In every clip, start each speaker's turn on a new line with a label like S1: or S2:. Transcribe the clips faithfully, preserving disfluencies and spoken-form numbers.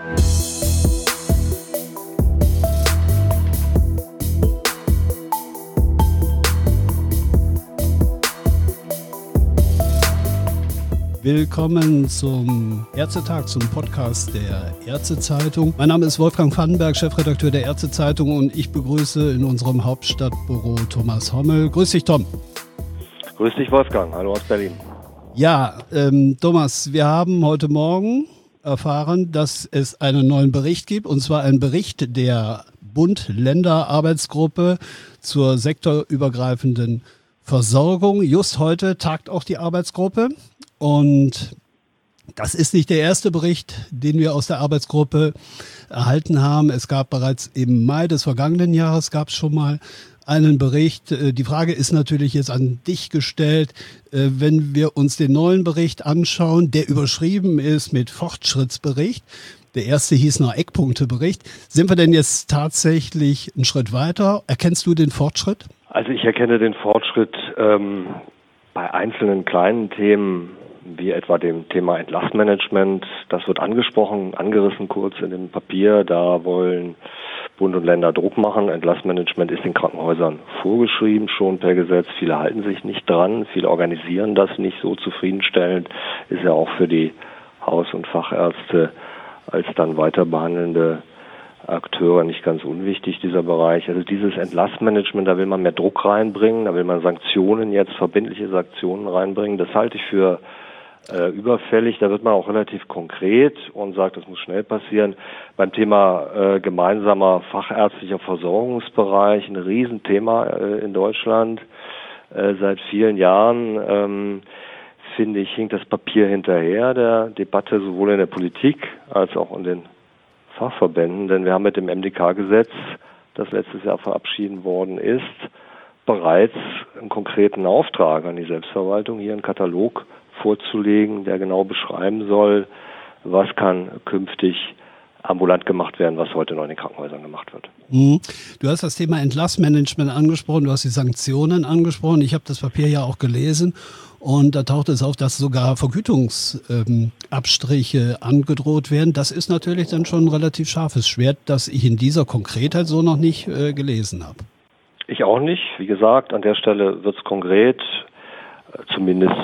S1: Willkommen zum Ärztetag, zum Podcast der Ärztezeitung. Mein Name ist Wolfgang Vandenberg, Chefredakteur der Ärztezeitung, und ich begrüße in unserem Hauptstadtbüro Thomas Hommel. Grüß dich, Tom.
S2: Grüß dich, Wolfgang. Hallo aus Berlin.
S1: Ja, ähm, Thomas, wir haben heute Morgen erfahren, dass es einen neuen Bericht gibt, und zwar einen Bericht der Bund-Länder-Arbeitsgruppe zur sektorübergreifenden Versorgung. Just heute tagt auch die Arbeitsgruppe. Und das ist nicht der erste Bericht, den wir aus der Arbeitsgruppe erhalten haben. Es gab bereits im Mai des vergangenen Jahres gab es schon mal einen Bericht. Die Frage ist natürlich jetzt an dich gestellt, wenn wir uns den neuen Bericht anschauen, der überschrieben ist mit Fortschrittsbericht. Der erste hieß noch Eckpunktebericht. Sind wir denn jetzt tatsächlich einen Schritt weiter? Erkennst du den Fortschritt?
S2: Also ich erkenne den Fortschritt ähm, bei einzelnen kleinen Themen, wie etwa dem Thema Entlassmanagement. Das wird angesprochen, angerissen kurz in dem Papier. Da wollen Bund und Länder Druck machen. Entlassmanagement ist den Krankenhäusern vorgeschrieben, schon per Gesetz. Viele halten sich nicht dran, viele organisieren das nicht so zufriedenstellend. Ist ja auch für die Haus- und Fachärzte als dann weiter behandelnde Akteure nicht ganz unwichtig, dieser Bereich. Also dieses Entlassmanagement, da will man mehr Druck reinbringen, da will man Sanktionen jetzt, verbindliche Sanktionen reinbringen. Das halte ich für äh, überfällig. Da wird man auch relativ konkret und sagt, das muss schnell passieren. Beim Thema äh, gemeinsamer fachärztlicher Versorgungsbereich, ein Riesenthema äh, in Deutschland äh, seit vielen Jahren, ähm, finde ich, hinkt das Papier hinterher der Debatte, sowohl in der Politik als auch in den Fachverbänden, denn wir haben mit dem M D K-Gesetz, das letztes Jahr verabschieden worden ist, bereits einen konkreten Auftrag an die Selbstverwaltung, hier einen Katalog vorzulegen, der genau beschreiben soll, was kann künftig ambulant gemacht werden, was heute noch in den Krankenhäusern gemacht wird.
S1: Mhm. Du hast das Thema Entlassmanagement angesprochen, du hast die Sanktionen angesprochen. Ich habe das Papier ja auch gelesen. Und da taucht es auf, dass sogar Vergütungsabstriche ähm, angedroht werden. Das ist natürlich dann schon ein relativ scharfes Schwert, das ich in dieser Konkretheit so noch nicht äh, gelesen habe.
S2: Ich auch nicht. Wie gesagt, an der Stelle wird es konkret, äh, zumindest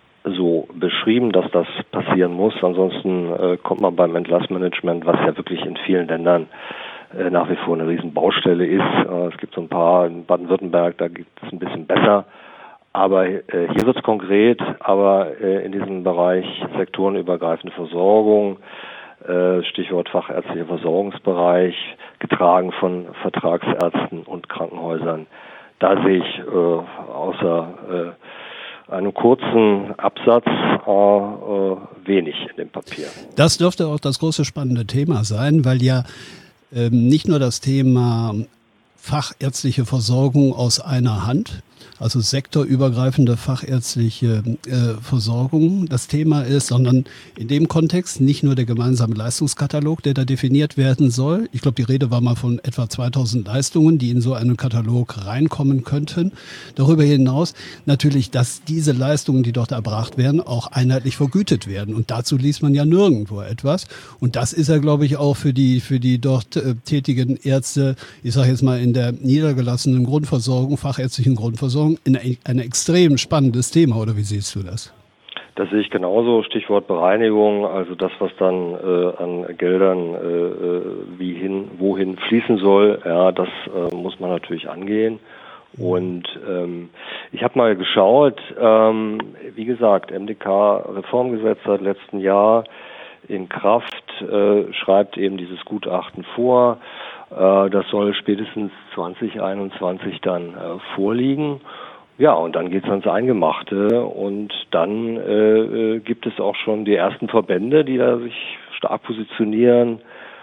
S2: so beschrieben, dass das passieren muss. Ansonsten äh, kommt man beim Entlassmanagement, was ja wirklich in vielen Ländern äh, nach wie vor eine Riesenbaustelle ist. Äh, es gibt so ein paar, in Baden-Württemberg, da geht es ein bisschen besser. Aber äh, hier wird es konkret, aber äh, in diesem Bereich sektorenübergreifende Versorgung, äh, Stichwort fachärztlicher Versorgungsbereich, getragen von Vertragsärzten und Krankenhäusern, da sehe ich äh, außer äh, einem kurzen Absatz äh, äh, wenig in dem Papier.
S1: Das dürfte auch das große spannende Thema sein, weil ja ähm, nicht nur das Thema fachärztliche Versorgung aus einer Hand, also sektorübergreifende fachärztliche äh, Versorgung das Thema ist, sondern in dem Kontext nicht nur der gemeinsame Leistungskatalog, der da definiert werden soll. Ich glaube, die Rede war mal von etwa zweitausend Leistungen, die in so einen Katalog reinkommen könnten. Darüber hinaus natürlich, dass diese Leistungen, die dort erbracht werden, auch einheitlich vergütet werden. Und dazu liest man ja nirgendwo etwas. Und das ist ja, glaube ich, auch für die für die dort äh, tätigen Ärzte, ich sage jetzt mal in der niedergelassenen Grundversorgung, fachärztlichen Grundversorgung, ein, ein extrem spannendes Thema, oder wie siehst du das?
S2: Das sehe ich genauso. Stichwort Bereinigung, also das, was dann äh, an Geldern äh, wie hin, wohin fließen soll, ja, das äh, muss man natürlich angehen. Und ähm, ich habe mal geschaut, ähm, wie gesagt, M D K-Reformgesetz seit letztem Jahr in Kraft, äh, schreibt eben dieses Gutachten vor. Äh, das soll spätestens zwanzig einundzwanzig dann äh, vorliegen. Ja, und dann geht's ans Eingemachte und dann äh, gibt es auch schon die ersten Verbände, die da sich stark positionieren.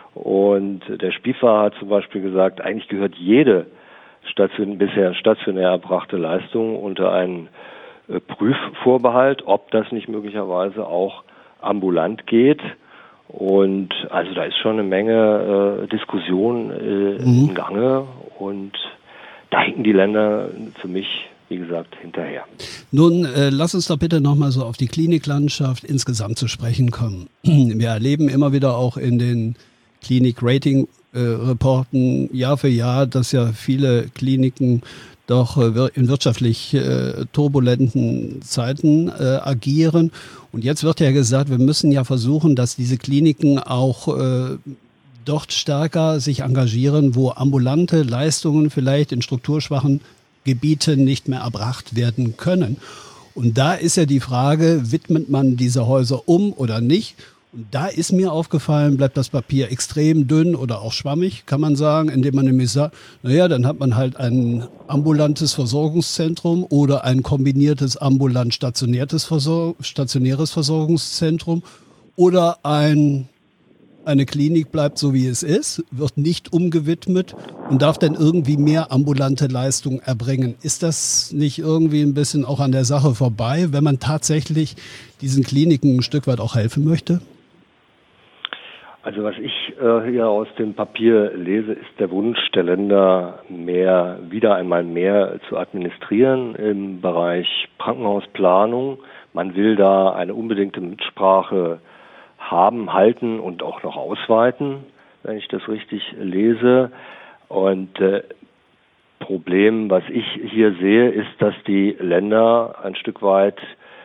S2: Und der SPIFA hat zum Beispiel gesagt, eigentlich gehört jede station- bisher stationär erbrachte Leistung unter einen äh, Prüfvorbehalt, ob das nicht möglicherweise auch ambulant geht. Und also da ist schon eine Menge äh, Diskussion äh, mhm. im Gange und da hinken die Länder für mich, wie gesagt, hinterher.
S1: Nun, äh, lass uns doch bitte nochmal so auf die Kliniklandschaft insgesamt zu sprechen kommen. Wir erleben immer wieder auch in den Klinik-Rating äh, reporten Jahr für Jahr, dass ja viele Kliniken doch äh, in wirtschaftlich äh, turbulenten Zeiten äh, agieren. Und jetzt wird ja gesagt, wir müssen ja versuchen, dass diese Kliniken auch äh, dort stärker sich engagieren, wo ambulante Leistungen vielleicht in strukturschwachen Gebieten nicht mehr erbracht werden können. Und da ist ja die Frage, widmet man diese Häuser um oder nicht? Und da ist mir aufgefallen, bleibt das Papier extrem dünn oder auch schwammig, kann man sagen, indem man nämlich sagt, naja, dann hat man halt ein ambulantes Versorgungszentrum oder ein kombiniertes ambulant-stationäres Versor- stationäres Versorgungszentrum oder ein, eine Klinik bleibt so, wie es ist, wird nicht umgewidmet und darf dann irgendwie mehr ambulante Leistung erbringen. Ist das nicht irgendwie ein bisschen auch an der Sache vorbei, wenn man tatsächlich diesen Kliniken ein Stück weit auch helfen möchte?
S2: Also was ich äh, hier aus dem Papier lese, ist der Wunsch der Länder, mehr, wieder einmal mehr zu administrieren im Bereich Krankenhausplanung. Man will da eine unbedingte Mitsprache haben, halten und auch noch ausweiten, wenn ich das richtig lese. Und äh, Problem, was ich hier sehe, ist, dass die Länder ein Stück weit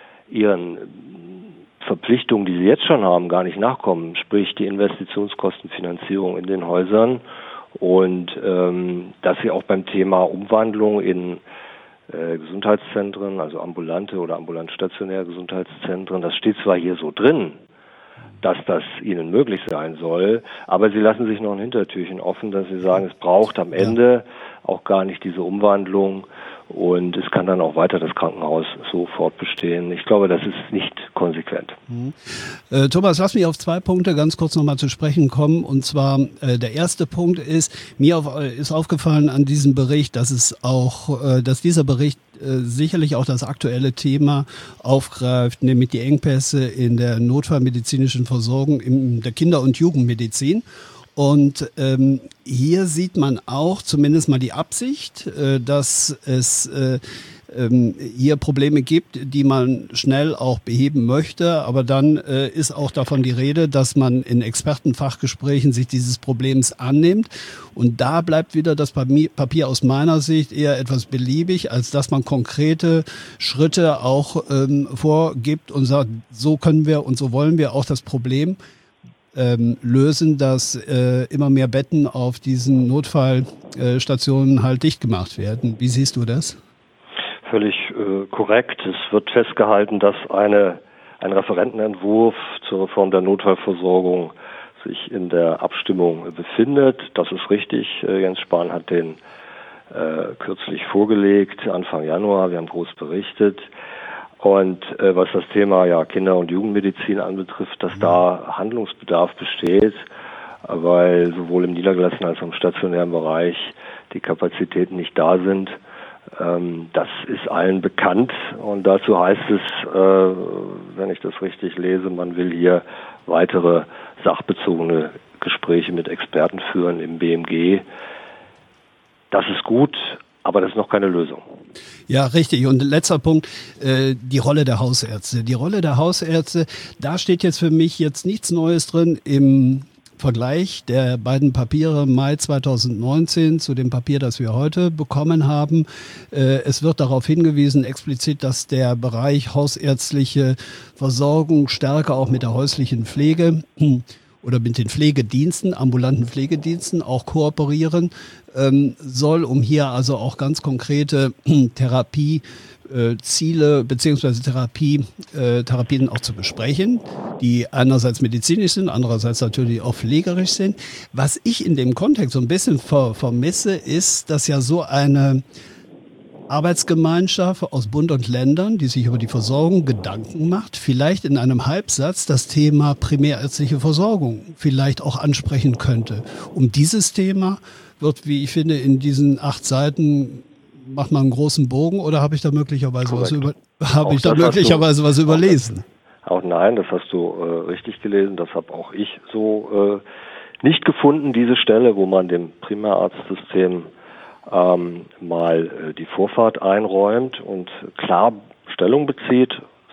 S2: ihren Verpflichtungen, die sie jetzt schon haben, gar nicht nachkommen, sprich die Investitionskostenfinanzierung in den Häusern und ähm, dass sie auch beim Thema Umwandlung in äh, Gesundheitszentren, also ambulante oder ambulant-stationäre Gesundheitszentren, das steht zwar hier so drin, dass das ihnen möglich sein soll, aber sie lassen sich noch ein Hintertürchen offen, dass sie sagen, es braucht am Ende auch gar nicht diese Umwandlung und es kann dann auch weiter das Krankenhaus so fortbestehen. Ich glaube, das ist nicht konsequent.
S1: Mhm. Äh, Thomas, lass mich auf zwei Punkte ganz kurz nochmal zu sprechen kommen. Und zwar, äh, der erste Punkt ist, mir auf, ist aufgefallen an diesem Bericht, dass es auch, äh, dass dieser Bericht äh, sicherlich auch das aktuelle Thema aufgreift, nämlich die Engpässe in der notfallmedizinischen Versorgung in der Kinder- und Jugendmedizin. Und ähm, hier sieht man auch zumindest mal die Absicht, äh, dass es äh, ähm, hier Probleme gibt, die man schnell auch beheben möchte. Aber dann äh, ist auch davon die Rede, dass man in Expertenfachgesprächen sich dieses Problems annimmt. Und da bleibt wieder das Papier aus meiner Sicht eher etwas beliebig, als dass man konkrete Schritte auch ähm, vorgibt und sagt, so können wir und so wollen wir auch das Problem Ähm, lösen, dass äh, immer mehr Betten auf diesen Notfallstationen äh, halt dicht gemacht werden. Wie siehst du das?
S2: Völlig äh, korrekt. Es wird festgehalten, dass eine, ein Referentenentwurf zur Reform der Notfallversorgung sich in der Abstimmung befindet. Das ist richtig. Äh, Jens Spahn hat den äh, kürzlich vorgelegt, Anfang Januar. Wir haben groß berichtet. Und äh, was das Thema ja Kinder- und Jugendmedizin anbetrifft, dass da Handlungsbedarf besteht, weil sowohl im niedergelassenen als auch im stationären Bereich die Kapazitäten nicht da sind. Ähm, das ist allen bekannt und dazu heißt es, äh, wenn ich das richtig lese, man will hier weitere sachbezogene Gespräche mit Experten führen im B M G. Das ist gut, aber das ist noch keine Lösung.
S1: Ja, richtig. Und letzter Punkt, äh, die Rolle der Hausärzte. Die Rolle der Hausärzte, da steht jetzt für mich jetzt nichts Neues drin im Vergleich der beiden Papiere Mai zweitausendneunzehn zu dem Papier, das wir heute bekommen haben. Äh, es wird darauf hingewiesen explizit, dass der Bereich hausärztliche Versorgung stärker auch mit der häuslichen Pflege oder mit den Pflegediensten, ambulanten Pflegediensten auch kooperieren ähm, soll, um hier also auch ganz konkrete Therapieziele äh, beziehungsweise Therapie, äh, Therapien auch zu besprechen, die einerseits medizinisch sind, andererseits natürlich auch pflegerisch sind. Was ich in dem Kontext so ein bisschen ver- vermisse, ist, dass ja so eine Arbeitsgemeinschaft aus Bund und Ländern, die sich über die Versorgung Gedanken macht, vielleicht in einem Halbsatz das Thema primärärztliche Versorgung vielleicht auch ansprechen könnte. Um dieses Thema wird, wie ich finde, in diesen acht Seiten macht man einen großen Bogen oder habe ich da möglicherweise Korrekt. was über, habe ich da möglicherweise du, was überlesen?
S2: Auch, auch nein, das hast du äh, richtig gelesen. Das habe auch ich so äh, nicht gefunden, diese Stelle, wo man dem Primärarztsystem ähm, mal äh, die Vorfahrt einräumt und klar Stellung bezieht,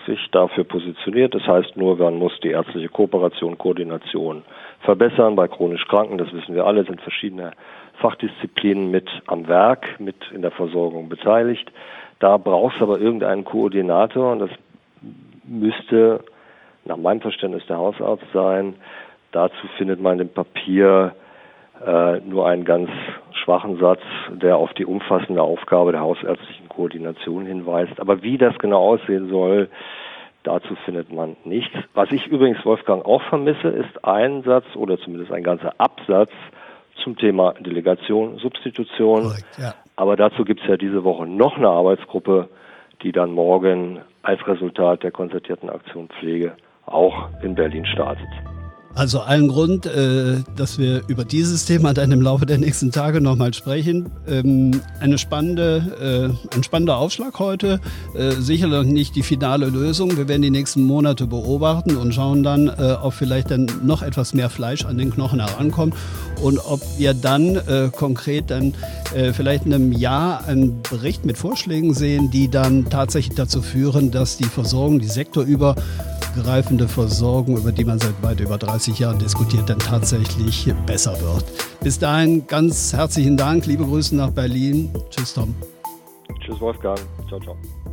S2: sich dafür positioniert. Das heißt nur, man muss die ärztliche Kooperation, Koordination verbessern. Bei chronisch Kranken, das wissen wir alle, sind verschiedene Fachdisziplinen mit am Werk, mit in der Versorgung beteiligt. Da braucht es aber irgendeinen Koordinator und das müsste nach meinem Verständnis der Hausarzt sein. Dazu findet man im Papier äh, nur einen ganz schwachen Satz, der auf die umfassende Aufgabe der hausärztlichen Koordination hinweist. Aber wie das genau aussehen soll, dazu findet man nichts. Was ich übrigens, Wolfgang, auch vermisse, ist ein Satz oder zumindest ein ganzer Absatz zum Thema Delegation, Substitution.
S1: Korrekt, ja.
S2: Aber dazu gibt es ja diese Woche noch eine Arbeitsgruppe, die dann morgen als Resultat der konzertierten Aktion Pflege auch in Berlin startet.
S1: Also allen Grund, äh, dass wir über dieses Thema dann im Laufe der nächsten Tage nochmal sprechen. Ähm, eine spannende, äh, ein spannender Aufschlag heute. Äh, sicherlich nicht die finale Lösung. Wir werden die nächsten Monate beobachten und schauen dann, äh, ob vielleicht dann noch etwas mehr Fleisch an den Knochen herankommt und ob wir dann äh, konkret dann äh, vielleicht in einem Jahr einen Bericht mit Vorschlägen sehen, die dann tatsächlich dazu führen, dass die Versorgung, die sektorüber greifende Versorgung, über die man seit weit über dreißig Jahren diskutiert, dann tatsächlich besser wird. Bis dahin ganz herzlichen Dank, liebe Grüße nach Berlin. Tschüss, Tom.
S2: Tschüss, Wolfgang. Ciao, ciao.